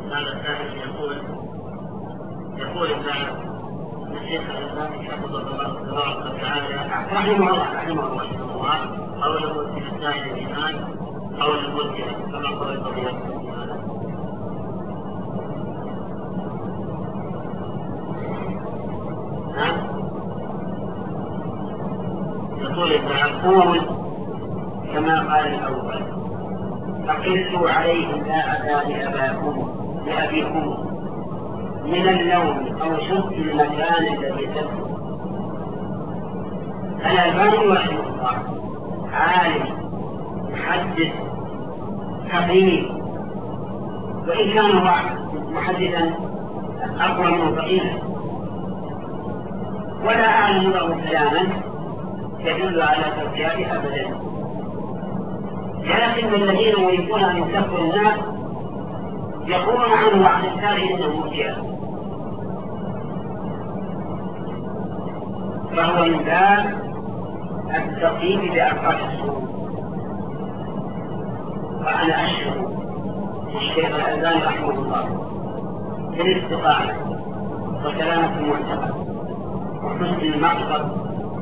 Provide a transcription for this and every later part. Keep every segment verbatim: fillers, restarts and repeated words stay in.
هذا السائل يقول يقول إن الشيخ الإسلامي حفظه الله تبارك وتعالى رحمه الله رحمه الله أو يقول في مسائل الإيمان أو المرجئة كما قال فضيلة الشيخ. يقول إن أقول كما قال الأول فقسوا عليهم لا أبا لأباكم لأبيكم من اللون أو شق المكان الذي تدخل. الألباني رحمه الله عالم محدث فقيه، وإن كان هو محدثا أقوى منه فقيها، ولا أعلم له كلاما يدل على تركياته أبدا. لكن الذين يريدون أن يكفروا الناس يقولون عنه وعن التالي إنه مرجئة، فهو من باب التقييد بأرقام السوء. وأنا أشهد الشيخ الألباني رحمه الله بالاستقامة وسلامة المعتقد وحسن المقصد،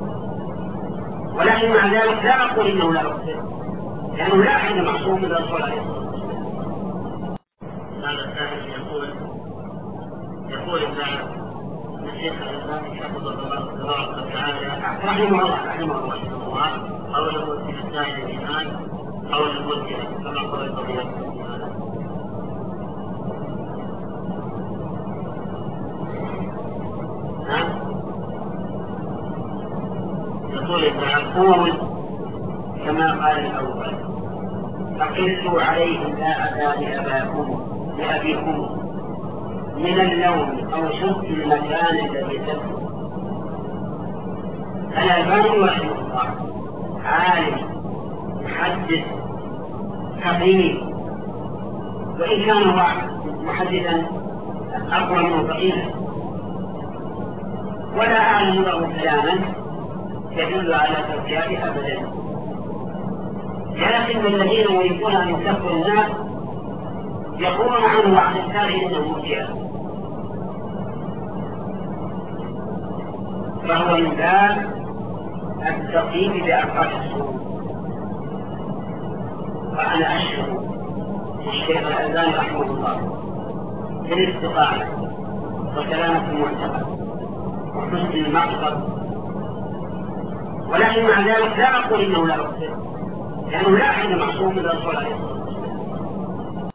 ولكن مع ذلك لا أقول إنه لا يخطئ، لأنه لا أحد معصوم من الرسول عليه الصلاة والسلام. هذا السائل يقول يقول إن الشيخ الإسلامي حفظه الله تبارك وتعالى رحمه الله رحمه الله أو يقول في مسائل الإيمان أو المرجئة كما قال فضيلة الشيخ. يقول إن أقول كما قال الأول فقسوا عليهم لا أبا لأباكم لأبيكم من اللون أو شق المكان الذي تدخل. الألباني رحمه الله عالم محدث فقيه، وإن كان هو محدثا أقوى منه فقيها، ولا أعلم له كلاما يدل على تركياته أبدا. لكن الذين يريدون أن يكفروا الناس يقولون عنه وعن التالي إنه مرجئة، فهو من باب التقييد بأرقام السوء. وأنا أشهد الشيخ الألباني رحمه الله بالاستقامة وسلامة المعتقد وحسن المقصد، ولكن مع ذلك لا أقول إنه لا يخطئ، لأنه لا أحد معصوم من الرسول عليه الصلاة والسلام.